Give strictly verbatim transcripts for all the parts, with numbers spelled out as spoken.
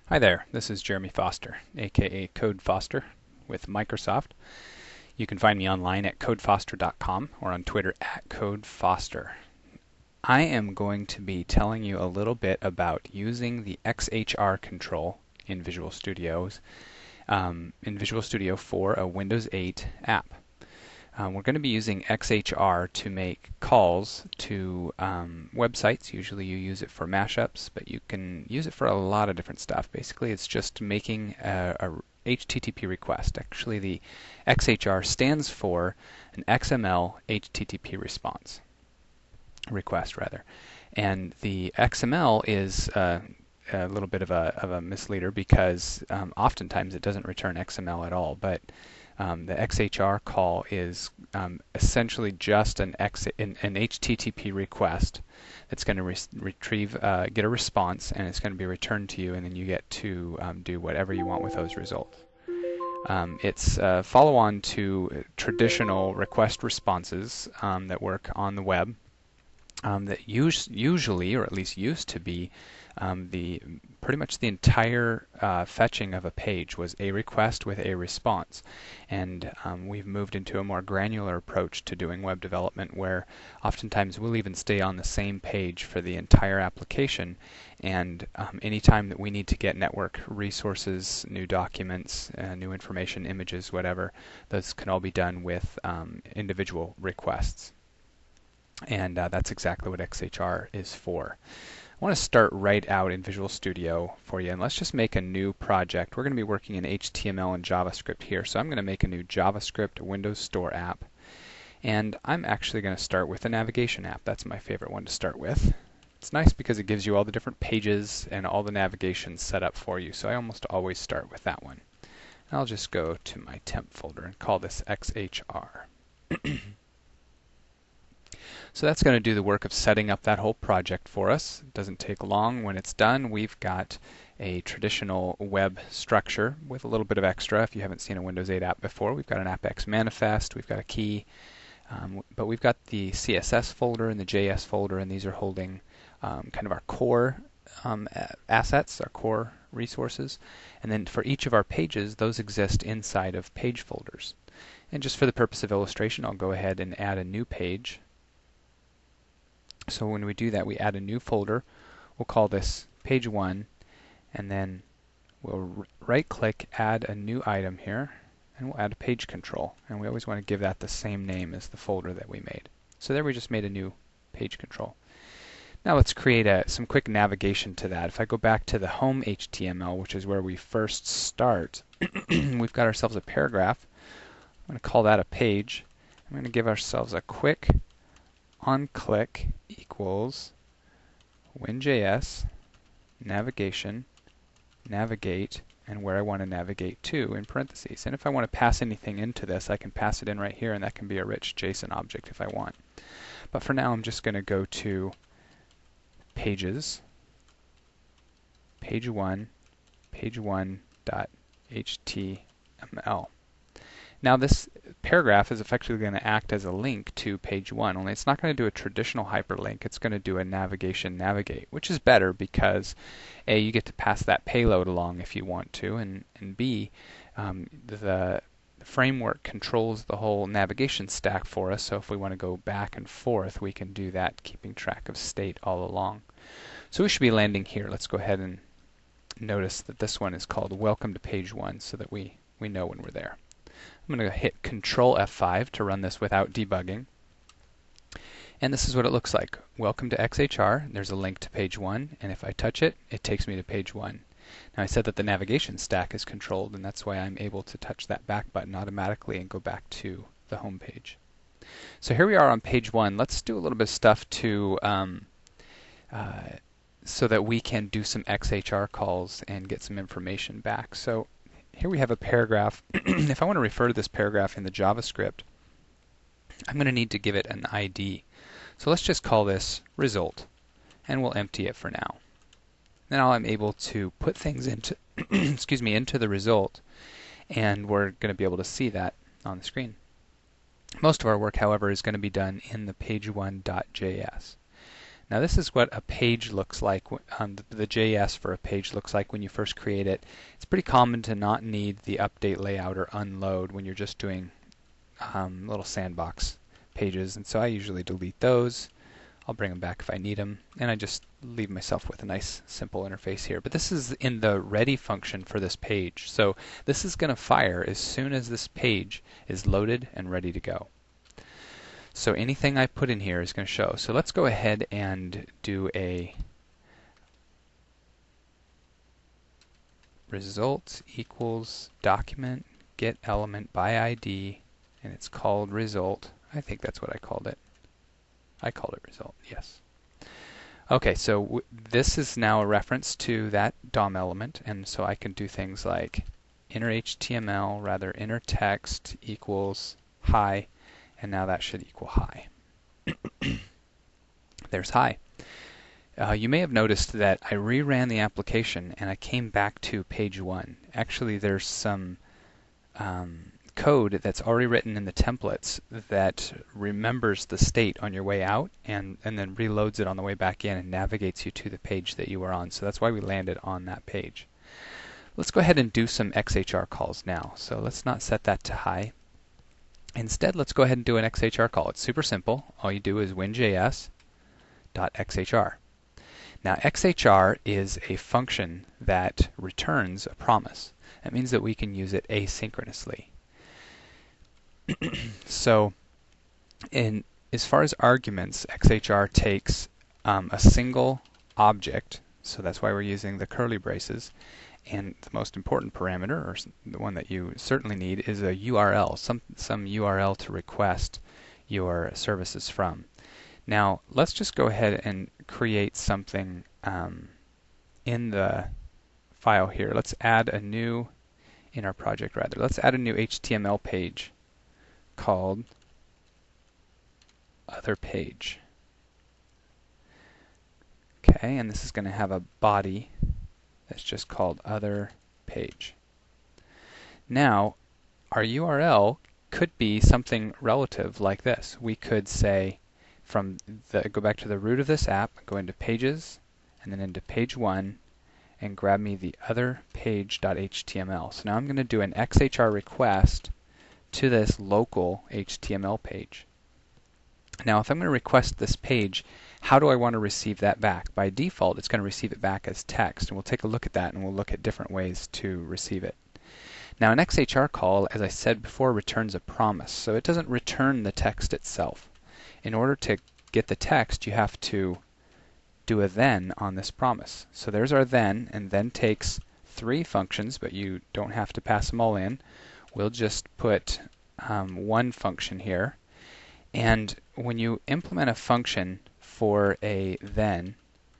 Hi there, this is Jeremy Foster, aka Code Foster with Microsoft. You can find me online at code foster dot com or on Twitter at CodeFoster. I am going to be telling you a little bit about using the X H R control in Visual Studios, um, in Visual Studio for a Windows eight app. Um, we're going to be using X H R to make calls to um, websites. Usually you use it for mashups, but you can use it for a lot of different stuff. Basically, it's just making a, a H T T P request. Actually, the X H R stands for an X M L H T T P response. Request, rather. And the X M L is uh, a little bit of a, of a misleader because um, oftentimes it doesn't return X M L at all, but Um, the X H R call is um, essentially just an, X, an, an H T T P request that's going to re retrieve, uh, get a response, and it's going to be returned to you, and then you get to um, do whatever you want with those results. Um, it's uh, follow-on to traditional request responses um, that work on the web um, that us usually, or at least used to be, Um, the pretty much the entire uh, fetching of a page was a request with a response, and um, we've moved into a more granular approach to doing web development where oftentimes we'll even stay on the same page for the entire application, and um, anytime that we need to get network resources, new documents, uh, new information, images, whatever, those can all be done with um, individual requests, and uh, that's exactly what X H R is for. I want to start right out in Visual Studio for you, and let's just make a new project. We're going to be working in H T M L and JavaScript here, so I'm going to make a new JavaScript Windows Store app, and I'm actually going to start with a navigation app. That's my favorite one to start with. It's nice because it gives you all the different pages and all the navigation set up for you, so I almost always start with that one. And I'll just go to my temp folder and call this X H R. So that's going to do the work of setting up that whole project for us. It doesn't take long. When it's done, we've got a traditional web structure with a little bit of extra. If you haven't seen a Windows eight app before, we've got an AppX manifest, we've got a key, um, but we've got the C S S folder and the J S folder, and these are holding um, kind of our core um, assets, our core resources. And then for each of our pages, those exist inside of page folders. And just for the purpose of illustration, I'll go ahead and add a new page. So when we do that, we add a new folder. We'll call this page one, and then we'll right-click, add a new item here, and we'll add a page control. And we always want to give that the same name as the folder that we made. So there we just made a new page control. Now let's create a, some quick navigation to that. If I go back to the home H T M L, which is where we first start, we've got ourselves a paragraph. I'm going to call that a page. I'm going to give ourselves a quick onClick equals WinJS navigation navigate and where I want to navigate to in parentheses. And if I want to pass anything into this, I can pass it in right here, and that can be a rich JSON object if I want. But for now, I'm just going to go to pages, page one, page one dot H T M L. Now this paragraph is effectively going to act as a link to page one, only it's not going to do a traditional hyperlink. It's going to do a navigation navigate, which is better because A, you get to pass that payload along if you want to, and, and B, um, the framework controls the whole navigation stack for us, so if we want to go back and forth, we can do that, keeping track of state all along. So we should be landing here. Let's go ahead and notice that this one is called Welcome to Page one so that we, we know when we're there. I'm going to hit Control F five to run this without debugging. And this is what it looks like. Welcome to X H R. There's a link to page one, and if I touch it, it takes me to page one. Now I said that the navigation stack is controlled, and that's why I'm able to touch that back button automatically and go back to the home page. So here we are on page one. Let's do a little bit of stuff to um, uh, so that we can do some X H R calls and get some information back. So here we have a paragraph. If I want to refer to this paragraph in the JavaScript, I'm going to need to give it an I D. So let's just call this result, and we'll empty it for now. Now I'm able to put things into excuse me into the result, and we're going to be able to see that on the screen. Most of our work, however, is going to be done in the page one dot J S. Now this is what a page looks like, um, the, the J S for a page looks like when you first create it. It's pretty common to not need the update layout or unload when you're just doing um, little sandbox pages, and so I usually delete those. I'll bring them back if I need them, and I just leave myself with a nice simple interface here. But this is in the ready function for this page, so this is going to fire as soon as this page is loaded and ready to go. So anything I put in here is going to show. So let's go ahead and do a result equals document get element by I D, and it's called result. I think that's what I called it. I called it result, yes. Okay, so w this is now a reference to that D O M element, and so I can do things like inner H T M L, rather inner text equals hi, and now that should equal hi. There's hi. Uh, you may have noticed that I reran the application and I came back to page one. Actually, there's some um, code that's already written in the templates that remembers the state on your way out and, and then reloads it on the way back in and navigates you to the page that you were on. So that's why we landed on that page. Let's go ahead and do some X H R calls now. So let's not set that to high. Instead, let's go ahead and do an X H R call. It's super simple. All you do is win.js.xhr. Now, X H R is a function that returns a promise. That means that we can use it asynchronously. So, in as far as arguments, X H R takes um, a single object, so that's why we're using the curly braces, and the most important parameter, or the one that you certainly need, is a U R L, some, some U R L to request your services from. Now, let's just go ahead and create something um, in the file here. Let's add a new, in our project rather, let's add a new H T M L page called other page. Okay, and this is going to have a body that's just called other page. Now, our U R L could be something relative like this. We could say from the, go back to the root of this app, go into pages, and then into page one, and grab me the other page.html. So now I'm going to do an X H R request to this local H T M L page. Now, if I'm going to request this page, how do I want to receive that back? By default, it's going to receive it back as text, and we'll take a look at that, and we'll look at different ways to receive it. Now, an X H R call, as I said before, returns a promise, so it doesn't return the text itself. In order to get the text, you have to do a then on this promise. So there's our then, and then takes three functions, but you don't have to pass them all in. We'll just put um, one function here. And when you implement a function for a then,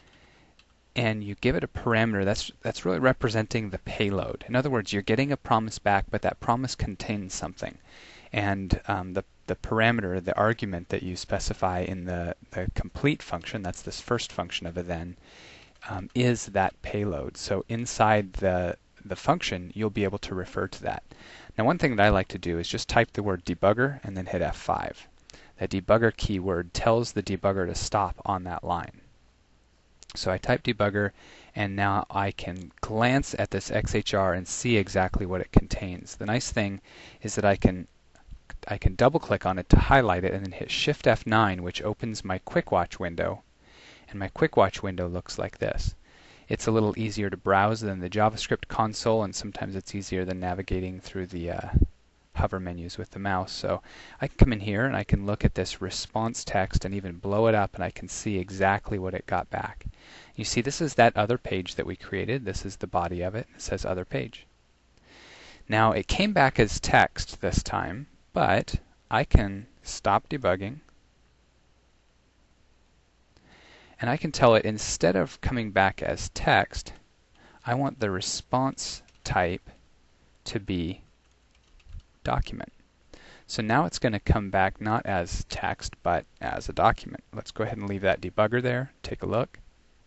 and you give it a parameter, that's that's really representing the payload. In other words, you're getting a promise back, but that promise contains something. And um, the, the parameter, the argument that you specify in the, the complete function, that's this first function of a then, um, is that payload. So inside the, the function, you'll be able to refer to that. Now, one thing that I like to do is just type the word debugger and then hit F five. That debugger keyword tells the debugger to stop on that line. So I type debugger, and now I can glance at this X H R and see exactly what it contains. The nice thing is that I can I can double click on it to highlight it and then hit Shift F nine, which opens my Quick Watch window, and my Quick Watch window looks like this. It's a little easier to browse than the JavaScript console, and sometimes it's easier than navigating through the uh, hover menus with the mouse. So I can come in here and I can look at this response text and even blow it up, and I can see exactly what it got back. You see, this is that other page that we created. This is the body of it. It says other page. Now, it came back as text this time, but I can stop debugging, and I can tell it, instead of coming back as text, I want the response type to be document. So now it's going to come back not as text, but as a document. Let's go ahead and leave that debugger there. Take a look.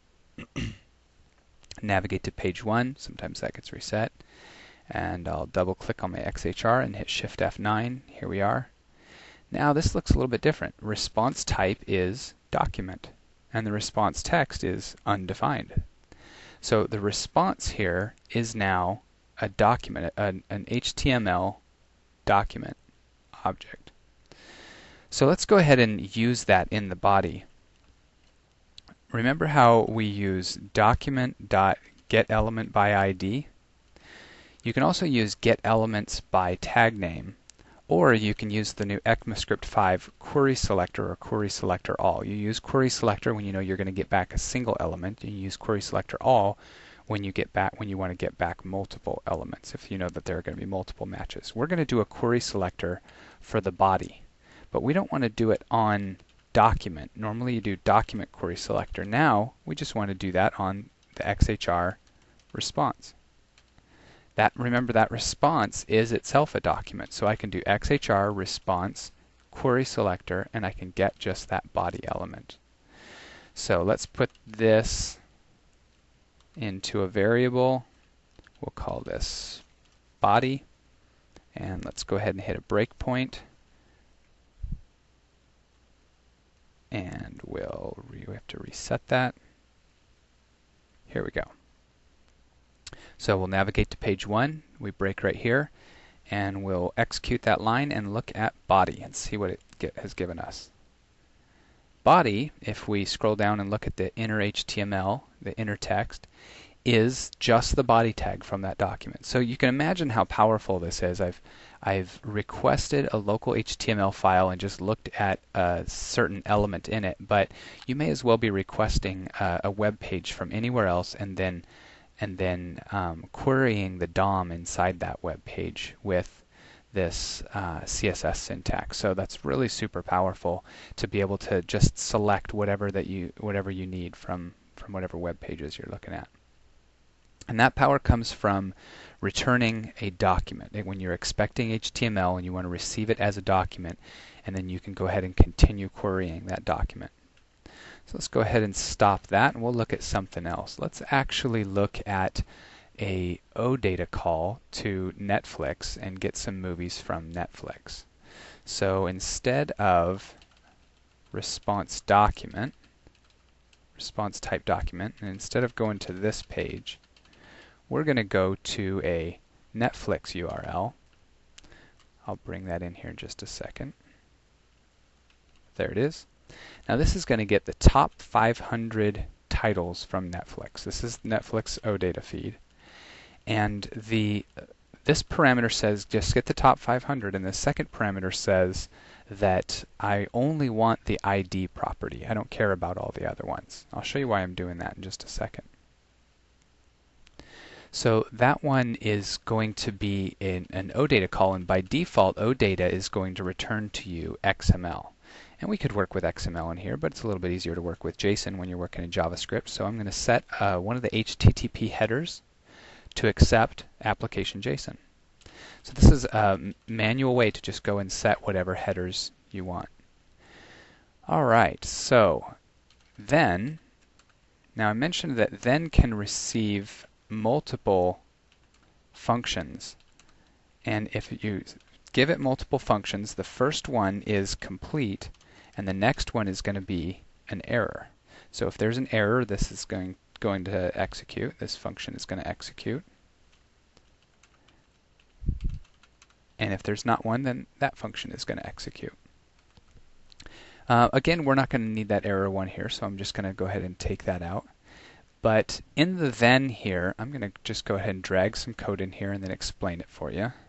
Navigate to page one. Sometimes that gets reset. And I'll double click on my X H R and hit Shift F nine. Here we are. Now this looks a little bit different. Response type is document. and the response text is undefined. So the response here is now a document, an, an H T M L document object. So let's go ahead and use that in the body. Remember how we use document.getElementById? You can also use getElements by tag name, or you can use the new ECMAScript five query selector or query selector all. You use query selector when you know you're going to get back a single element, and you use query selector all when you get back when you want to get back multiple elements, if you know that there are going to be multiple matches. We're going to do a query selector for the body, but we don't want to do it on document. Normally you do document query selector. Now we just want to do that on the X H R response. That, remember, that response is itself a document, so I can do X H R response query selector and I can get just that body element. So let's put this into a variable. We'll call this body, and let's go ahead and hit a breakpoint, and we'll we have to reset that. Here we go. So we'll navigate to page one, we break right here, and we'll execute that line and look at body and see what it get, has given us. Body, if we scroll down and look at the inner H T M L, the inner text, is just the body tag from that document. So you can imagine how powerful this is. I've, I've requested a local H T M L file and just looked at a certain element in it, but you may as well be requesting uh, a web page from anywhere else and then and then um, querying the D O M inside that web page with this uh, C S S syntax. So that's really super powerful to be able to just select whatever that you whatever you need from from whatever web pages you're looking at. And that power comes from returning a document. When you're expecting H T M L and you want to receive it as a document, and then you can go ahead and continue querying that document. So let's go ahead and stop that, and we'll look at something else. Let's actually look at a OData call to Netflix and get some movies from Netflix. So instead of response document, response type document, and instead of going to this page, we're going to go to a Netflix U R L. I'll bring that in here in just a second. There it is. Now this is going to get the top five hundred titles from Netflix. This is Netflix OData feed. And the this parameter says just get the top five hundred, and the second parameter says that I only want the I D property. I don't care about all the other ones. I'll show you why I'm doing that in just a second. So that one is going to be in an OData call, and by default OData is going to return to you X M L. And we could work with X M L in here, but it's a little bit easier to work with JSON when you're working in JavaScript. So I'm going to set uh, one of the H T T P headers to accept application JSON. So this is a manual way to just go and set whatever headers you want. All right, so then, now I mentioned that then can receive multiple functions. And if you give it multiple functions, the first one is complete, and the next one is going to be an error. So if there's an error, this is going going to execute. This function is going to execute. And if there's not one, then that function is going to execute. Uh, again, we're not going to need that error one here, so I'm just going to go ahead and take that out. But in the then here, I'm going to just go ahead and drag some code in here and then explain it for you.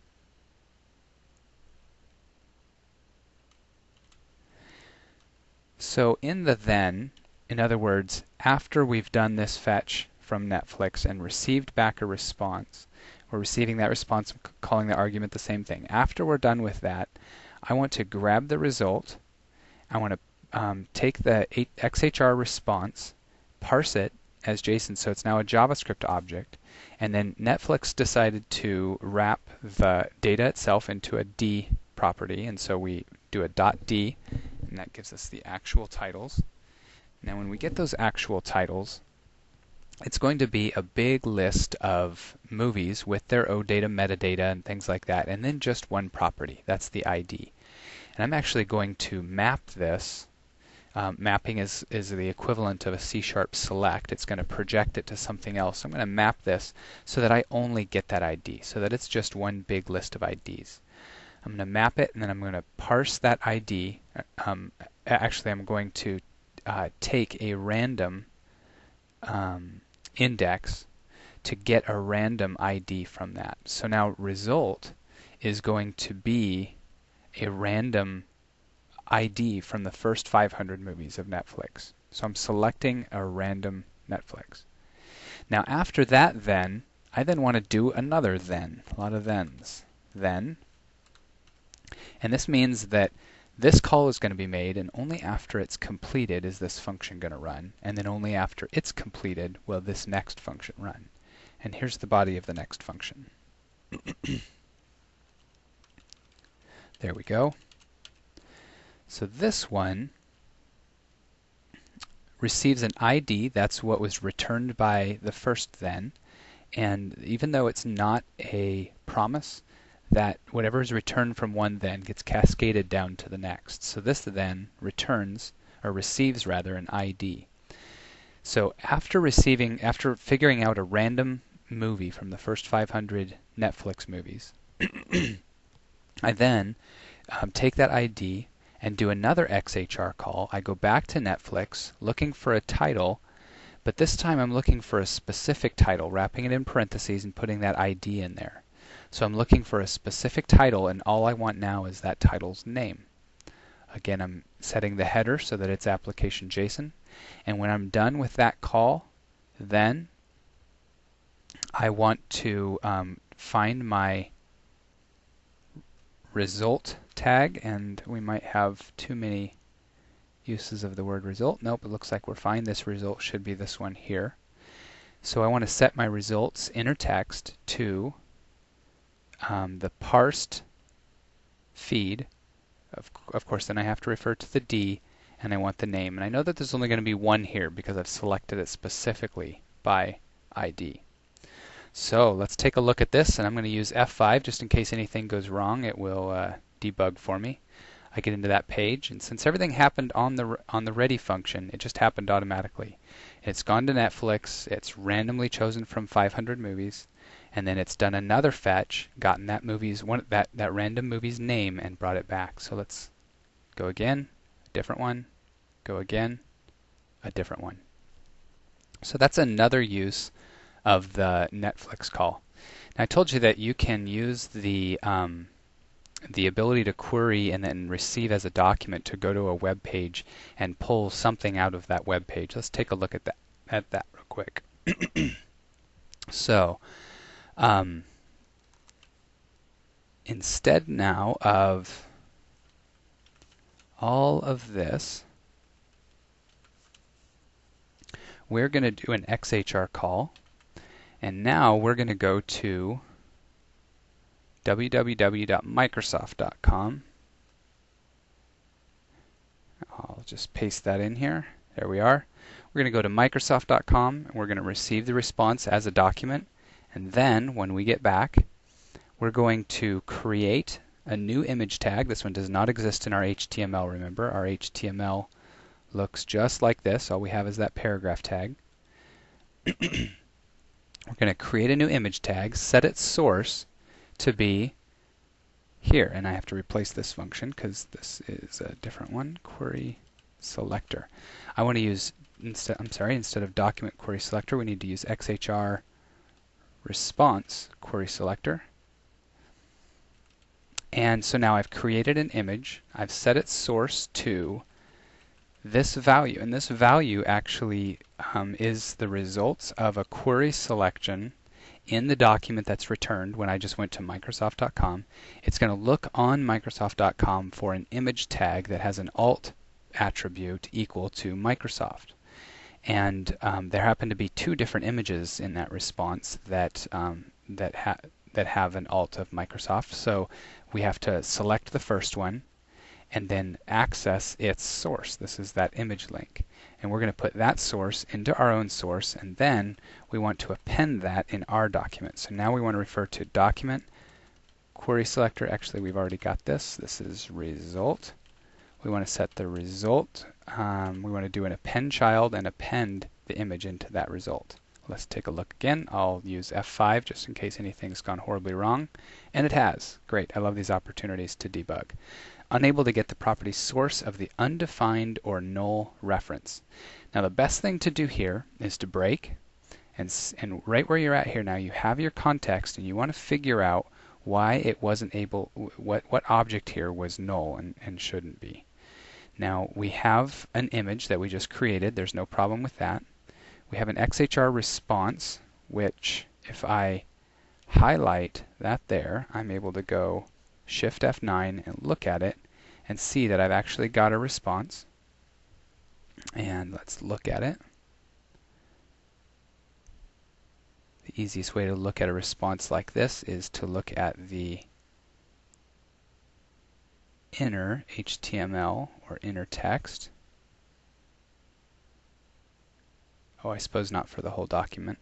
So in the then, in other words, after we've done this fetch from Netflix and received back a response, we're receiving that response and calling the argument the same thing. After we're done with that, I want to grab the result. I want to um, take the X H R response, parse it as JSON, so it's now a JavaScript object, and then Netflix decided to wrap the data itself into a D property, and so we do a .d, and that gives us the actual titles. Now when we get those actual titles, it's going to be a big list of movies with their OData metadata and things like that, and then just one property. That's the I D. And I'm actually going to map this Um, mapping is, is the equivalent of a C-sharp select. It's going to project it to something else. I'm going to map this so that I only get that I D, so that it's just one big list of I Ds. I'm going to map it, and then I'm going to parse that I D. Um, actually, I'm going to uh, take a random um, index to get a random I D from that. So now result is going to be a random I D from the first five hundred movies of Netflix. So I'm selecting a random Netflix. Now after that then, I then want to do another then. A lot of thens. Then. And this means that this call is going to be made, and only after it's completed is this function going to run. And then only after it's completed will this next function run. And here's the body of the next function. There we go. So this one receives an I D. That's what was returned by the first then. And even though it's not a promise, that whatever is returned from one then gets cascaded down to the next. So this then returns, or receives rather, an I D. So after receiving, after figuring out a random movie from the first five hundred Netflix movies, I then um, take that I D and do another X H R call. I go back to Netflix looking for a title, but this time I'm looking for a specific title, wrapping it in parentheses and putting that I D in there. So I'm looking for a specific title, and all I want now is that title's name. Again, I'm setting the header so that it's application JSON. And when I'm done with that call, then I want to um, find my result tag, and we might have too many uses of the word result. Nope, it looks like we're fine. This result should be this one here. So I want to set my results inner text to um, the parsed feed. Of, of course, then I have to refer to the D, and I want the name. And I know that there's only going to be one here because I've selected it specifically by I D. So let's take a look at this, and I'm going to use F five just in case anything goes wrong. It will uh, debug for me. I get into that page, and since everything happened on the on the ready function, it just happened automatically. It's gone to Netflix, it's randomly chosen from five hundred movies, and then it's done another fetch, gotten that movie's one that that random movie's name, and brought it back. So let's go again, a different one, go again, a different one. So that's another use of the Netflix call. Now I told you that you can use the um, the ability to query and then receive as a document to go to a web page and pull something out of that web page. Let's take a look at that at that real quick. So um, instead now of all of this, we're going to do an X H R call, and now we're going to go to w w w dot microsoft dot com. I'll just paste that in here. There we are. We're going to go to microsoft dot com, and we're going to receive the response as a document. And then when we get back, we're going to create a new image tag. This one does not exist in our H T M L, remember. Our H T M L looks just like this. All we have is that paragraph tag. We're going to create a new image tag, set its source to be here, and I have to replace this function because this is a different one. Query selector. I want to use instead. I'm sorry. Instead of document query selector, we need to use X H R response query selector. And so now I've created an image. I've set its source to this value, and this value actually um, is the results of a query selection in the document that's returned when I just went to microsoft dot com. It's going to look on microsoft dot com for an image tag that has an alt attribute equal to Microsoft. And um, there happen to be two different images in that response that um, that, ha that have an alt of Microsoft. So we have to select the first one and then access its source. This is that image link. And we're going to put that source into our own source, and then we want to append that in our document. So now we want to refer to document query selector. Actually, we've already got this. This is result. We want to set the result um, we want to do an append child and append the image into that result. Let's take a look again. I'll use F five just in case anything's gone horribly wrong. And it has. Great. I love these opportunities to debug. Unable to get the property source of the undefined or null reference. Now the best thing to do here is to break. And, and right where you're at here now, you have your context and you want to figure out why it wasn't able, what, what object here was null and, and shouldn't be. Now we have an image that we just created. There's no problem with that. We have an X H R response, which if I highlight that there, I'm able to go Shift F nine and look at it and see that I've actually got a response. And let's look at it. The easiest way to look at a response like this is to look at the inner H T M L or inner text. Oh, I suppose not for the whole document.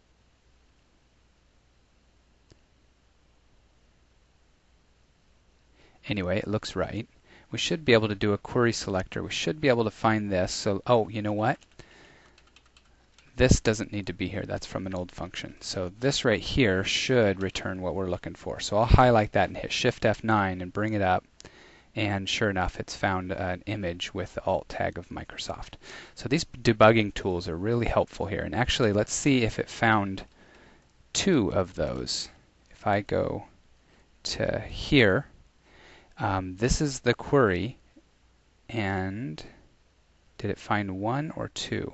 Anyway, it looks right. We should be able to do a query selector. We should be able to find this. So, oh, you know what? This doesn't need to be here. That's from an old function. So this right here should return what we're looking for. So I'll highlight that and hit Shift F nine and bring it up. And sure enough, it's found an image with the alt tag of Microsoft. So these debugging tools are really helpful here. And actually, let's see if it found two of those. If I go to here, um, this is the query. And did it find one or two?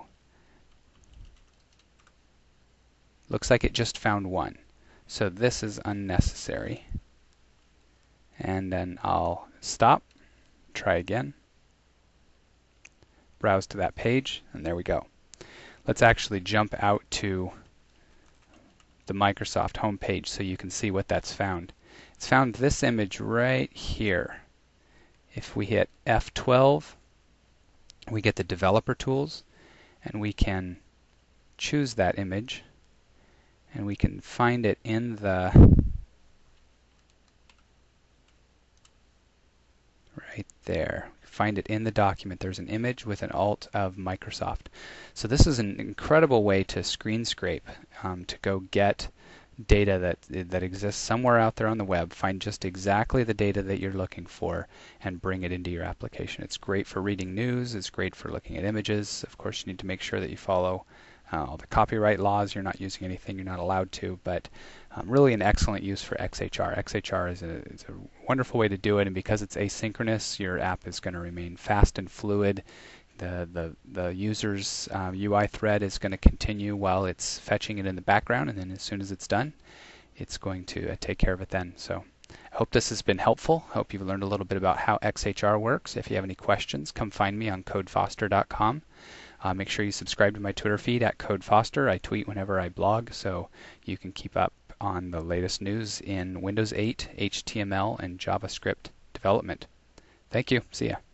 Looks like it just found one. So this is unnecessary. And then I'll stop, try again, browse to that page, and there we go. Let's actually jump out to the Microsoft home page so you can see what that's found. It's found this image right here. If we hit F twelve, we get the developer tools, and we can choose that image, and we can find it in the right there. Find it in the document. There's an image with an alt of Microsoft. So this is an incredible way to screen scrape, um, to go get data that that exists somewhere out there on the web, find just exactly the data that you're looking for, and bring it into your application. It's great for reading news. It's great for looking at images. Of course, you need to make sure that you follow uh, all the copyright laws. You're not using anything you're not allowed to, but um, really an excellent use for X H R. X H R is a, is a wonderful way to do it, and because it's asynchronous, your app is going to remain fast and fluid. The, the, the user's uh, U I thread is going to continue while it's fetching it in the background, and then as soon as it's done, it's going to uh, take care of it then. So I hope this has been helpful. I hope you've learned a little bit about how X H R works. If you have any questions, come find me on code foster dot com. Uh, make sure you subscribe to my Twitter feed at CodeFoster. I tweet whenever I blog, so you can keep up on the latest news in Windows eight, H T M L, and JavaScript development. Thank you. See ya.